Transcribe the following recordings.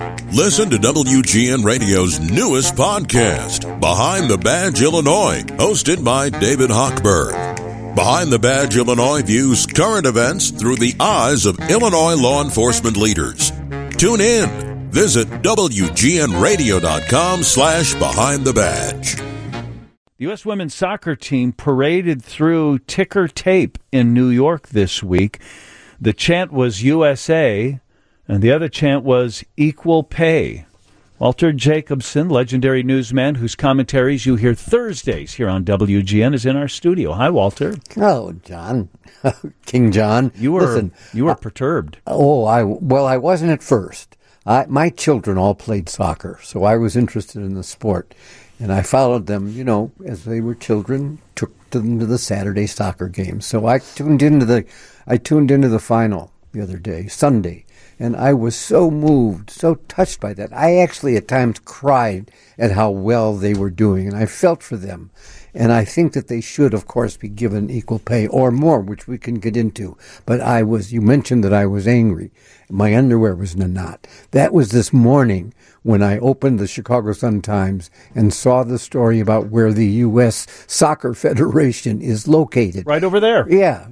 Listen to WGN Radio's newest podcast, Behind the Badge Illinois, hosted by David Hochberg. Behind the Badge Illinois views current events through the eyes of Illinois law enforcement leaders. Tune in. Visit WGNRadio.com/Behind the Badge. The U.S. women's soccer team paraded through ticker tape in New York this week. The chant was USA, and the other chant was equal pay. Walter Jacobson, legendary newsman whose commentaries you hear Thursdays here on WGN, is in our studio. Hi, Walter. Hello, John. King John. You were perturbed. I wasn't at first. My children all played soccer, so I was interested in the sport. And I followed them, as they were children, took them to the Saturday soccer games. So I tuned into the final the other day, Sunday, and I was so moved, so touched by that. I actually at times cried at how well they were doing, and I felt for them. And I think that they should, of course, be given equal pay or more, which we can get into. But you mentioned that I was angry. My underwear was in a knot. That was this morning when I opened the Chicago Sun-Times and saw the story about where the U.S. Soccer Federation is located. Right over there. Yeah.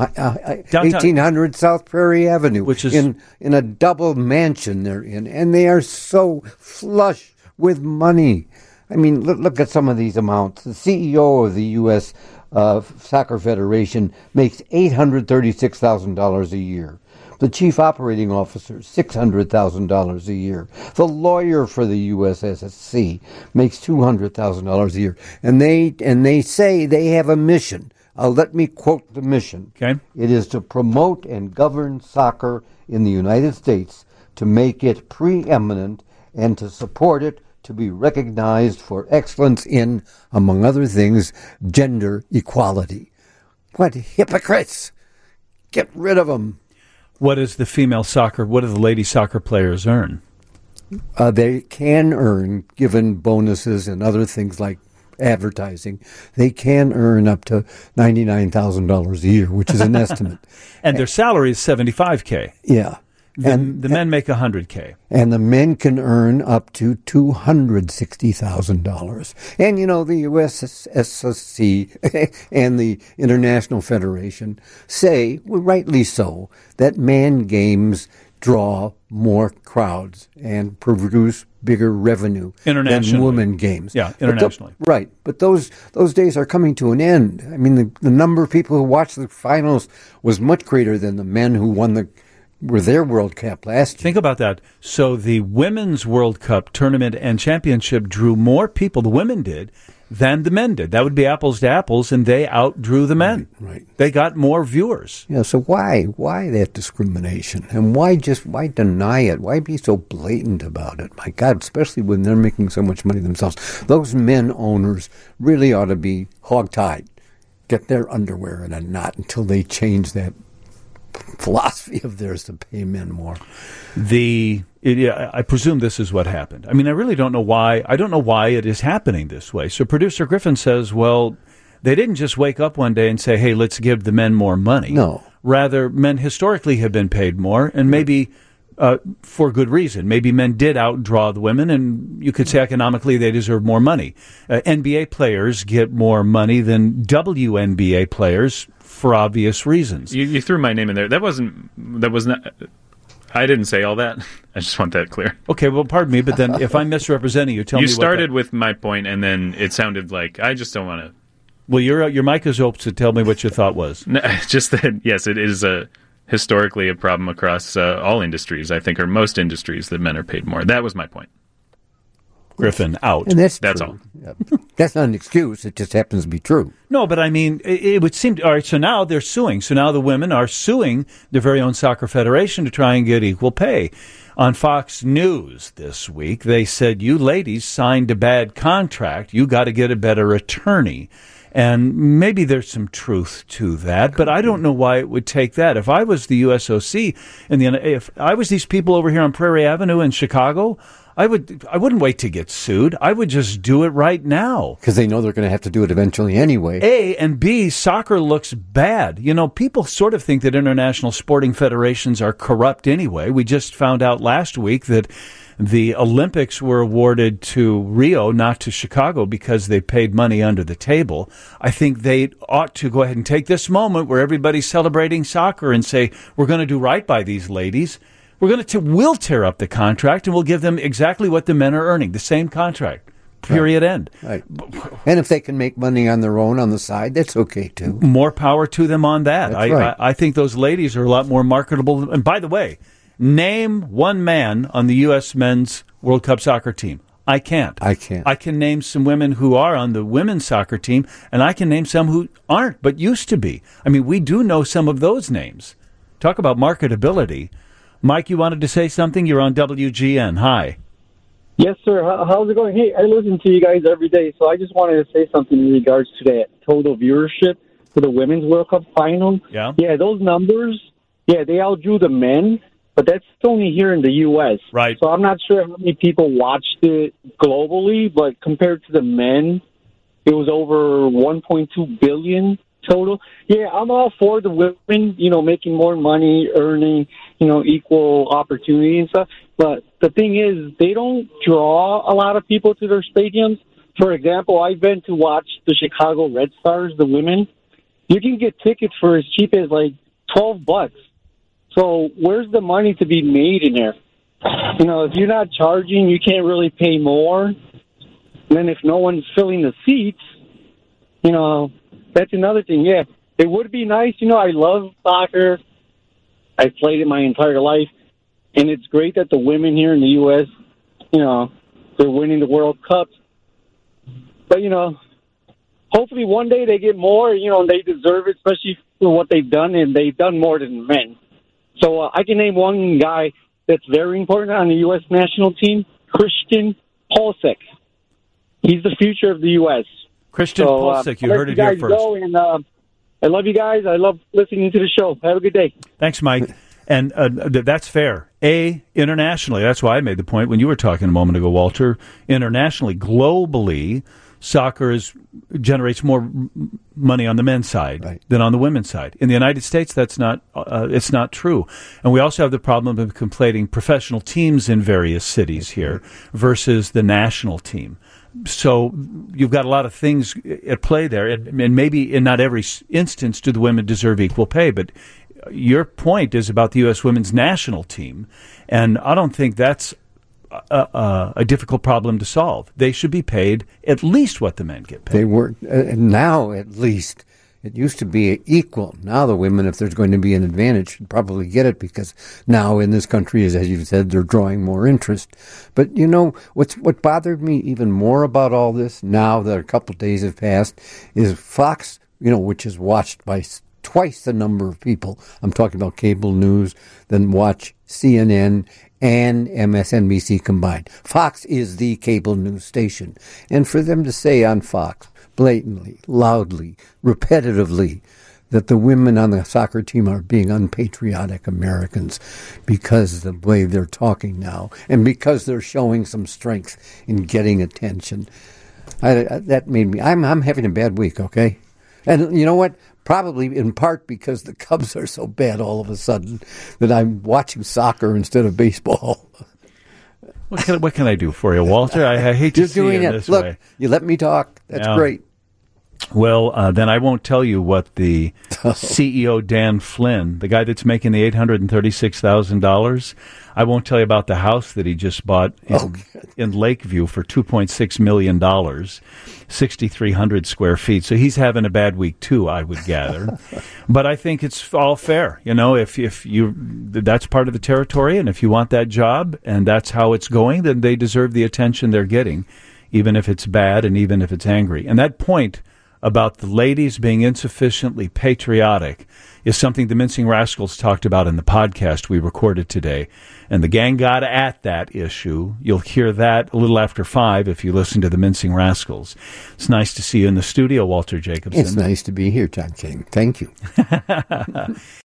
1800 South Prairie Avenue. Which is in a double mansion they're in. And they are so flush with money. I mean, look at some of these amounts. The CEO of the U.S. Soccer Federation makes $836,000 a year. The chief operating officer, $600,000 a year. The lawyer for the USSC makes $200,000 a year. And they say they have a mission. Let me quote the mission. Okay. It is to promote and govern soccer in the United States, to make it preeminent, and to support it to be recognized for excellence in, among other things, gender equality. What hypocrites! Get rid of them. What do the lady soccer players earn? They can earn, given bonuses and other things like advertising, they can earn up to $99,000 a year, which is an estimate. And their salary is $75K. Yeah. The men make $100K. And the men can earn up to $260,000. And, the USSC and the International Federation say, rightly so, that man games draw more crowds and produce bigger revenue than women games. Yeah, internationally. But those days are coming to an end. I mean, the number of people who watched the finals was much greater than the men who were their World Cup last year. Think about that. So the Women's World Cup tournament and championship drew more people, the women did, than the men did. That would be apples to apples, and they outdrew the men. Right. They got more viewers. Yeah, so why that discrimination? And why deny it? Why be so blatant about it? My God, especially when they're making so much money themselves. Those men owners really ought to be hogtied, get their underwear in a knot until they change that philosophy of theirs to pay men more. I presume this is what happened. I mean, I really don't know why. I don't know why it is happening this way. So producer Griffin says, well, they didn't just wake up one day and say, hey, let's give the men more money. No. Rather, men historically have been paid more, and maybe for good reason. Maybe men did outdraw the women, and you could say economically they deserve more money. NBA players get more money than WNBA players for obvious reasons. You threw my name in there. That was not. I didn't say all that. I just want that clear. Okay, well, pardon me, but then if I'm misrepresenting you, tell me. You started with my point, and then it sounded like I just don't want to. Well, your mic is open, so tell me what your thought was. No, just that, yes, it is historically a problem across all industries, I think, or most industries, that men are paid more. That was my point. Griffin, out. And that's all. That's not an excuse. It just happens to be true. No, but I mean, it would seem... All right, so now they're suing. So now the women are suing their very own soccer federation to try and get equal pay. On Fox News this week, they said, you ladies signed a bad contract. You got to get a better attorney. And maybe there's some truth to that, but I don't know why it would take that. If I was the USOC, if I was these people over here on Prairie Avenue in Chicago, I wouldn't wait to get sued. I would just do it right now. Because they know they're going to have to do it eventually anyway. A, and B, soccer looks bad. You know, people sort of think that international sporting federations are corrupt anyway. We just found out last week that The Olympics were awarded to Rio, not to Chicago, because they paid money under the table. I think they ought to go ahead and take this moment where everybody's celebrating soccer and say, we're going to do right by these ladies. We'll tear up the contract and we'll give them exactly what the men are earning, the same contract. Period. End. Right. And if they can make money on their own on the side, that's okay too. More power to them on that. That's right. I think those ladies are a lot more marketable. And by the way, name one man on the U.S. men's World Cup soccer team. I can't. I can name some women who are on the women's soccer team, and I can name some who aren't, but used to be. I mean, we do know some of those names. Talk about marketability. Mike, you wanted to say something? You're on WGN. Hi. Yes, sir. How's it going? Hey, I listen to you guys every day, so I just wanted to say something in regards to that total viewership for the Women's World Cup final. Yeah, those numbers, they outdrew the men, but that's only here in the U.S. Right. So I'm not sure how many people watched it globally, but compared to the men, it was over 1.2 billion total. Yeah, I'm all for the women, making more money, earning, equal opportunity and stuff. But the thing is, they don't draw a lot of people to their stadiums. For example, I've been to watch the Chicago Red Stars, the women. You can get tickets for as cheap as like $12. So where's the money to be made in there? If you're not charging, you can't really pay more. And then if no one's filling the seats, that's another thing. Yeah, it would be nice. I love soccer. I've played it my entire life. And it's great that the women here in the U.S., they're winning the World Cup. But, hopefully one day they get more, and they deserve it, especially for what they've done, and they've done more than men. So I can name one guy that's very important on the U.S. national team, Christian Pulisic. He's the future of the U.S. Christian Pulisic, you heard it here first. I love you guys. I love listening to the show. Have a good day. Thanks, Mike. And that's fair. Internationally, that's why I made the point when you were talking a moment ago, Walter. Internationally, globally, soccer generates more money on the men's side than on the women's side. In the United States, that's not it's not true. And we also have the problem of conflating professional teams in various cities here versus the national team. So you've got a lot of things at play there, and maybe in not every instance do the women deserve equal pay, but your point is about the U.S. women's national team, and I don't think that's a difficult problem to solve. They should be paid at least what the men get paid. They were now at least. It used to be equal. Now the women, if there's going to be an advantage, should probably get it because now in this country, as you said, they're drawing more interest. But what bothered me even more about all this, now that a couple of days have passed, is Fox, which is watched by twice the number of people. I'm talking about cable news, than watch CNN and MSNBC combined. Fox is the cable news station. And for them to say on Fox, blatantly, loudly, repetitively, that the women on the soccer team are being unpatriotic Americans because of the way they're talking now and because they're showing some strength in getting attention. That made me... I'm having a bad week, okay? And you know what? Probably in part because the Cubs are so bad all of a sudden that I'm watching soccer instead of baseball. What can I do for you, Walter? I hate to see you in this way. Look, you let me talk. That's great. Well, then I won't tell you what the CEO, Dan Flynn, the guy that's making the $836,000, I won't tell you about the house that he just bought in Lakeview for $2.6 million, 6,300 square feet. So he's having a bad week, too, I would gather. But I think it's all fair. If you that's part of the territory, and if you want that job and that's how it's going, then they deserve the attention they're getting, even if it's bad and even if it's angry. And that point about the ladies being insufficiently patriotic is something the Mincing Rascals talked about in the podcast we recorded today. And the gang got at that issue. You'll hear that a little after 5 if you listen to the Mincing Rascals. It's nice to see you in the studio, Walter Jacobson. It's nice to be here, John King. Thank you.